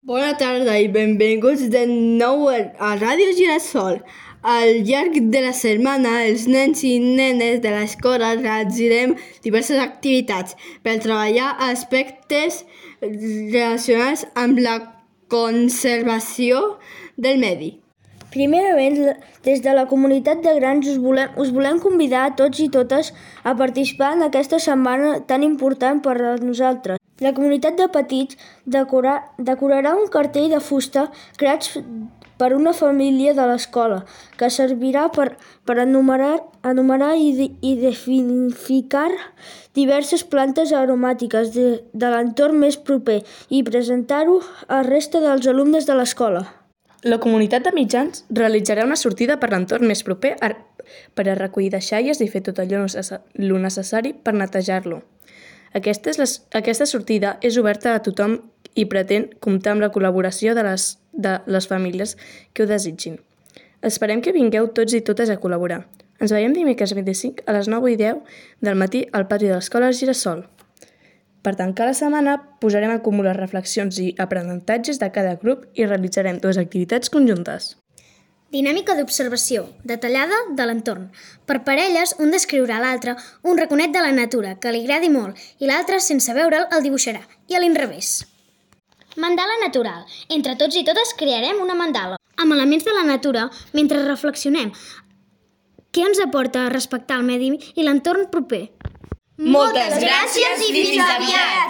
Bona tarda i benvinguts de nou a Ràdio Girasol. Al llarg de la setmana, els nens i nenes de l'escola realitzarem diverses activitats per treballar aspectes relacionats amb la conservació del medi. Primerament, des de la comunitat de grans us volem convidar a tots i totes a participar en aquesta setmana tan important per a nosaltres. La comunitat de petits decorarà un cartell de fusta creat per una família de l'escola que servirà per enumerar i identificar diverses plantes aromàtiques de l'entorn més proper i presentar-ho a la resta dels alumnes de l'escola. La comunitat de mitjans realitzarà una sortida per l'entorn més proper per a recollir deixalles i fer tot allò necessari per netejar-lo. Aquesta sortida és oberta a tothom i pretén comptar amb la col·laboració de les famílies que ho desitgin. Esperem que vingueu tots i totes a col·laborar. Ens veiem dimecres 25 a les 9:10 del matí al pati de l'Escola Girasol. Per tancar la setmana, posarem a comú les reflexions i aprenentatges de cada grup i realitzarem 2 activitats conjuntes. Dinàmica d'observació, detallada de l'entorn. Per parelles, un descriurà a l'altre un raconet de la natura que li agradi molt i l'altre, sense veure'l, el dibuixarà, i a l'inrevés. Mandala natural. Entre tots i totes crearem una mandala amb elements de la natura mentre reflexionem què ens aporta respectar el medi i l'entorn proper. Moltes gràcies i fins aviat!